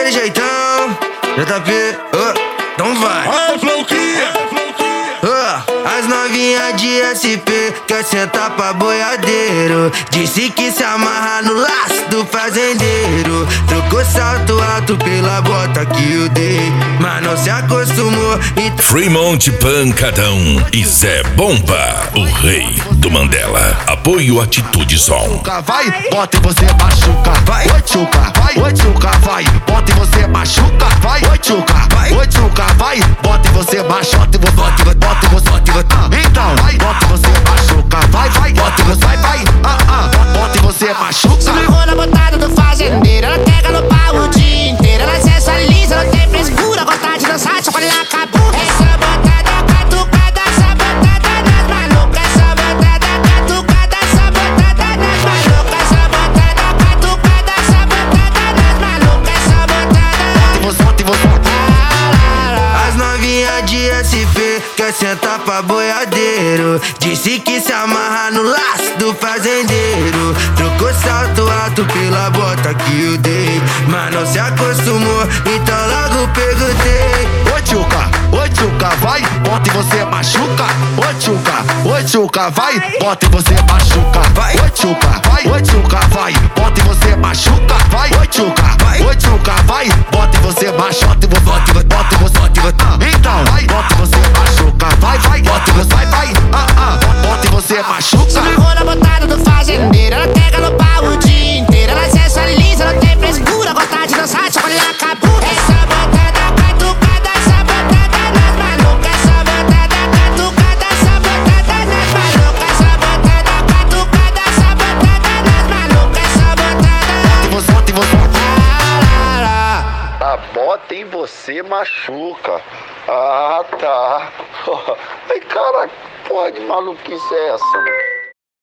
daquele jeitão, JP, então vai. As novinha de SP quer sentar pra boiadeiro. Disse que se amarra no laço do fazendeiro. Trocou salto alto pela bota que eu dei, mas não se acostumou. Fremont Pancadão e Zé Bomba, o rei do Mandela. Apoio Atitude Som. Vai, bota e você machuca. Vai, oi tchuca, vai, oi tchuca, vai, bota e você machuca. Vai, oi tchuca, vai, oi tchuca, vai, bota e você machuca. Bota e você então, vai, bota e você machuca. Vai, vai, bota e você vai, bota e você machuca. Se amarrou na botada do fazendeiro, ela pega no pau o dia inteiro. Ela sensualiza, não tem frescura, vontade de dançar, só olhar a cabeça. Essa botada catucada, essa botada nas malucas. Essa botada catucada, essa botada nas malucas. Essa botada catucada, essa botada nas malucas. Essa botada. Bota e você. As novinha de SP quer sentar pra boiadeiro. Disse que se amarra no laço do fazendeiro. Trocou salto alto pela bota que eu dei, mas não se acostumou, então logo perguntei. Oi tchuca, vai, bota e você machuca. Oi tchuca, vai, bota e você machuca. Vai, oi tchuca, vai, bota e você machuca. Vai, oi tchuca, vai, bota e você machuca. Bota e você. Então, vai, bota e você machuca. Vai, bota e você vai, bota e você machuca. Se amarrou na botada do fazendeiro, ela pega no pau o dia inteiro. Ela sensualiza, não tem frescura, vontade de dançar, só olhar a cabeça. Essa botada catucada, essa botada nas malucas. Essa botada catucada, essa botada nas malucas. Essa botada catucada, essa botada nas malucas. Essa botada. Bota e você. A bota em você machuca. Ah, tá. Ai, cara, porra de maluquice é essa, mano?